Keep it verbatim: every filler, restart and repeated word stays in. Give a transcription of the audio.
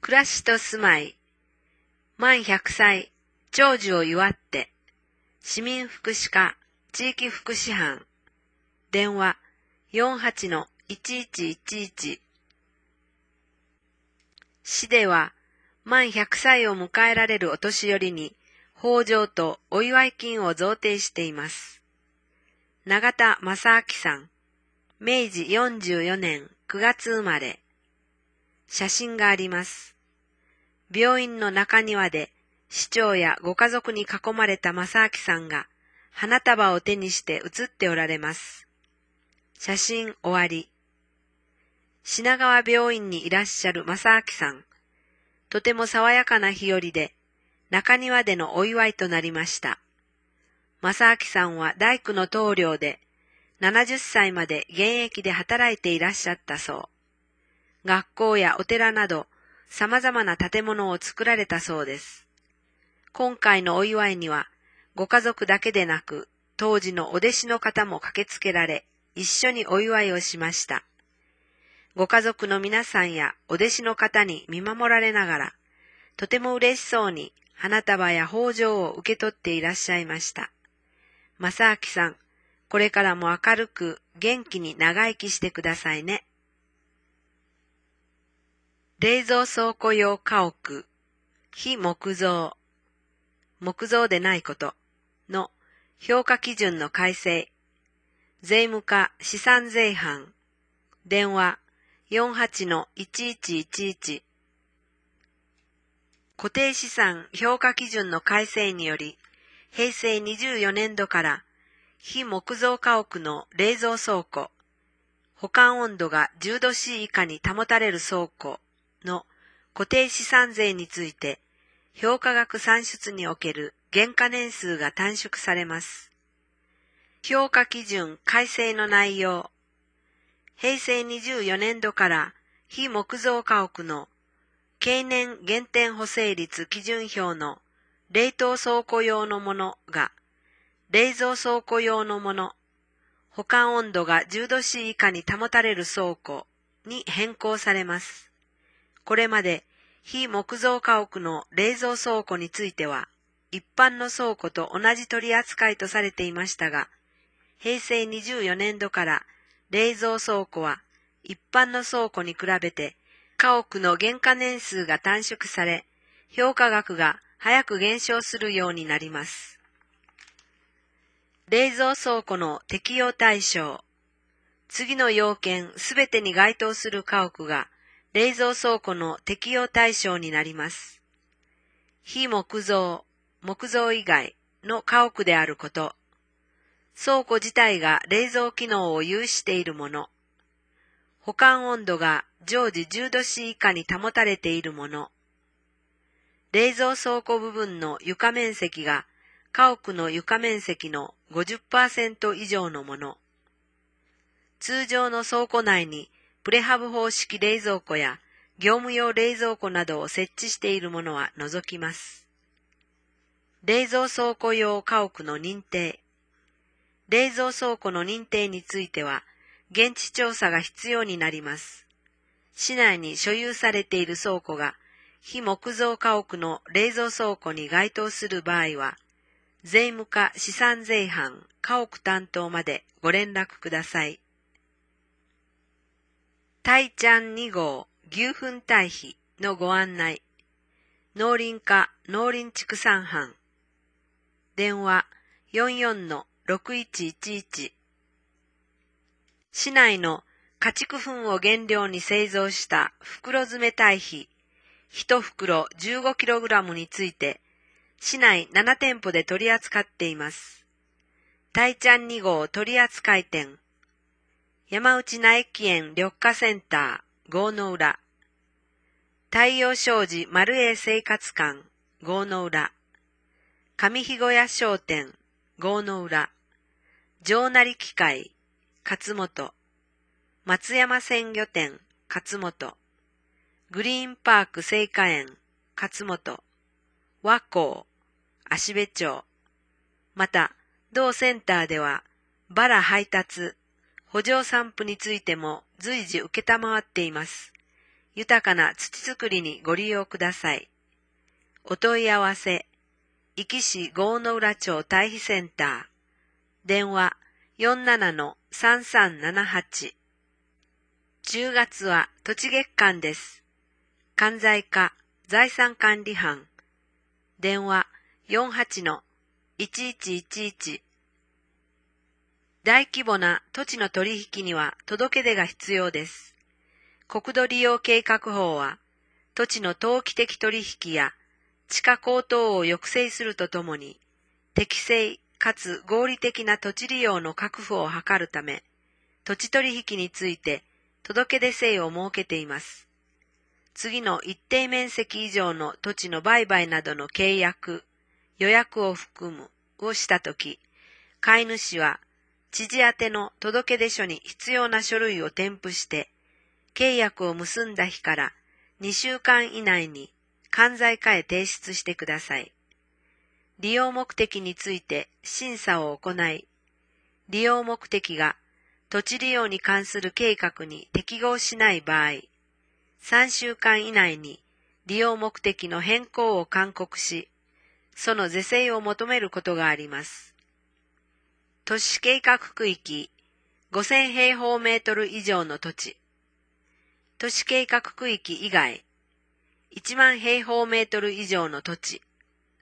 暮らしと住まい、満ひゃくさい、長寿を祝って、市民福祉課、地域福祉班、電話 よんはちのいちいちいちいち。市では、満ひゃくさいを迎えられるお年寄りに、豊穣とお祝い金を贈呈しています。永田正明さん、めいじよんじゅうよねんくがつ生まれ。写真があります。病院の中庭で市長やご家族に囲まれた正明さんが花束を手にして写っておられます。写真終わり。品川病院にいらっしゃる正明さん。とても爽やかな日和で中庭でのお祝いとなりました。正明さんは大工の棟梁でななじゅっさいまで現役で働いていらっしゃったそう。学校やお寺など様々な建物を作られたそうです。今回のお祝いにはご家族だけでなく当時のお弟子の方も駆けつけられ一緒にお祝いをしました。ご家族の皆さんやお弟子の方に見守られながらとても嬉しそうに花束や豊穣を受け取っていらっしゃいました。正明さん、これからも明るく元気に長生きしてくださいね。冷蔵倉庫用家屋、非木造、木造でないことの評価基準の改正、税務課資産税班、電話 よんはちのいちいちいちいち。固定資産評価基準の改正により、へいせいにじゅうよねんどから非木造家屋の冷蔵倉庫、保管温度がじゅうどシー以下に保たれる倉庫の固定資産税について、評価額算出における原価年数が短縮されます。評価基準改正の内容。へいせいにじゅうよねんどから非木造家屋の経年減点補正率基準表の冷凍倉庫用のものが冷蔵倉庫用のもの、保管温度がじゅうどシー以下に保たれる倉庫に変更されます。これまで非木造家屋の冷蔵倉庫については一般の倉庫と同じ取り扱いとされていましたが、へいせいにじゅうよねんどから冷蔵倉庫は一般の倉庫に比べて家屋の原価年数が短縮され、評価額が早く減少するようになります。冷蔵倉庫の適用対象。次の要件すべてに該当する家屋が冷蔵倉庫の適用対象になります。非木造、木造以外の家屋であること。倉庫自体が冷蔵機能を有しているもの。保管温度が常時じゅうどシー以下に保たれているもの。冷蔵倉庫部分の床面積が家屋の床面積の ごじゅっパーセント 以上のもの。通常の倉庫内にプレハブ方式冷蔵庫や業務用冷蔵庫などを設置しているものは除きます。冷蔵倉庫用家屋の認定。冷蔵倉庫の認定については、現地調査が必要になります。市内に所有されている倉庫が非木造家屋の冷蔵倉庫に該当する場合は、税務課資産税班家屋担当までご連絡ください。たいちゃんにごう牛糞堆肥のご案内。農林課農林畜産班。電話 よんよんのろくいちいちいち。市内の家畜糞を原料に製造した袋詰め堆肥いち袋 じゅうごキログラム について市内ななてんぽで取り扱っています。たいちゃんにごう取扱店。山内苗木園緑化センター郷の浦。太陽商事マルエー生活館郷の浦。上肥後屋商店郷の浦。上成機械勝本。松山鮮魚店勝本。グリーンパーク生花園勝本。和光芦部町。また同センターではバラ配達補助散布についても随時受けたまわっています。 豊かな土作りにご利用ください。お問い合わせ、壱岐市郷の浦町堆肥センター、電話 よんななのさんさんななはち。じゅうがつは土地月間です。管財課財産管理班、電話 よんはちのいちいちいちいち。大規模な土地の取引には届け出が必要です。国土利用計画法は、土地の投機的取引や地価高騰を抑制するとともに、適正かつ合理的な土地利用の確保を図るため、土地取引について届け出制を設けています。次の一定面積以上の土地の売買などの契約、予約を含むをしたとき、買い主は知事宛ての届出書に必要な書類を添付して、契約を結んだ日からにしゅうかん以内に管財課へ提出してください。利用目的について審査を行い、利用目的が土地利用に関する計画に適合しない場合、さんしゅうかん以内に利用目的の変更を勧告し、その是正を求めることがあります。都市計画区域ごせんへいほうメートル以上の土地、都市計画区域以外いちまんへいほうメートル以上の土地、